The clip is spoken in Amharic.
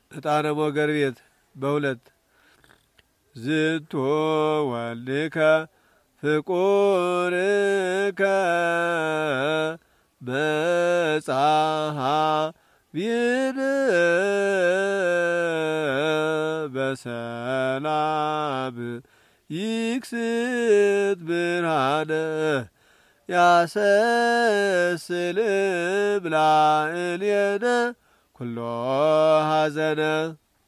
ዕጣነ ሞገር ቤት በሁለት ዝንቱ ወልድከ ፍቁርከ መጽሐቢነ በሰላም ይክስት ብርሃነ ያሰስልም ላዕሌነ ኩሎ ሐዘነ